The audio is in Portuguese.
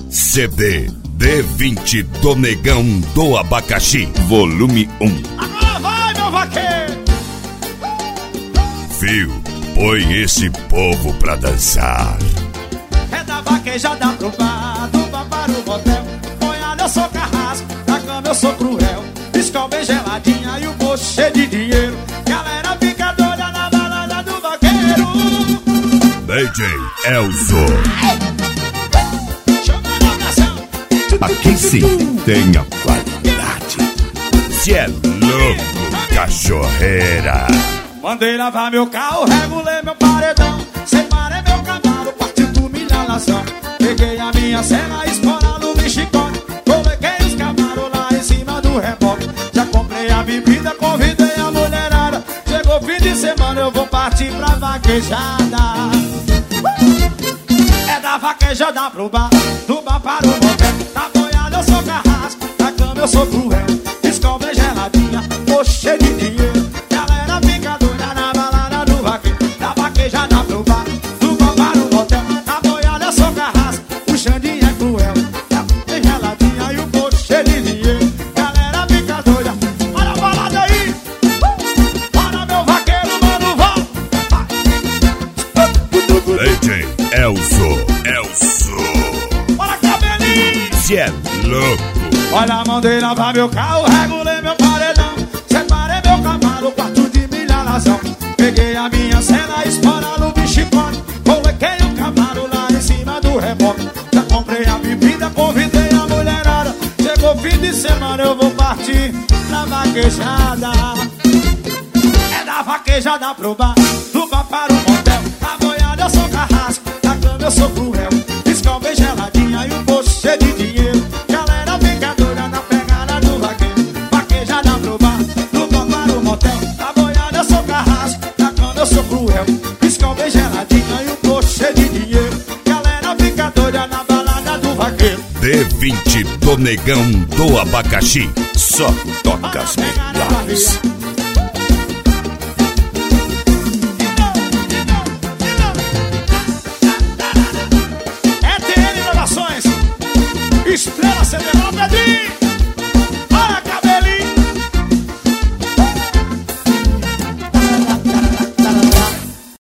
CD D20 do Negão do Abacaxi, volume 1. Agora vai, meu vaqueiro! Fio, põe esse povo pra dançar. É da vaquejada pro bar, do bar para o motel. Ponhada eu sou carrasco, na cama eu sou cruel. Escol bem geladinha e o bolso cheio de dinheiro. Galera fica doida na balada do vaqueiro. DJ Elzo. Aqui sim tem a qualidade. Cê é louco, cachorreira. Mandei lavar meu carro, regulei meu paredão. Separei meu cavalo, partiu do milhalação. Peguei a minha cena, esporado no chicote. Coloquei os cavalos lá em cima do reboque. Já comprei a bebida, convidei a mulherada. Chegou o fim de semana, eu vou partir pra vaquejada. É da vaquejada pro bar, do bar para o motel. Na boiada eu sou carrasco, na cama eu sou cruel. Escol bem geladinha, tô cheio de dinheiro. Galera fica doida na balada do vaqueiro. Da vaquejada pro bar, do bar para o motel. Na boiada eu sou carrasco, o Xandinho é cruel. Tá bem geladinha e o bolso cheio de dinheiro. Galera fica doida, olha a balada aí. Para meu vaqueiro, mano, vai. DJ Elzo. Bora, cabelinho. Cê é louco. Olha a mão dele, lavar meu carro, regulei meu paredão. Separei meu cavalo, quarto de milhalação. Peguei a minha cena, esporado no chicote. Coloquei o cavalo lá em cima do reboque. Já comprei a bebida, convidei a mulherada. Chegou fim de semana, eu vou partir na vaquejada. É da vaquejada pro bar, do bar para o motel. Na boiada eu sou carrasco, na cama eu sou cruel. Escol bem geladinha e o bolso cheio de dinheiro. Galera fica doida na pegada do vaqueiro. Vaquejada pro bar, do bar para o motel. Na boiada eu sou carrasco, na cama eu sou cruel. Escol bem geladinha e o bolso cheio de dinheiro. Galera fica doida na balada do vaqueiro. D20 do Negão do Abacaxi, só toca as melhores.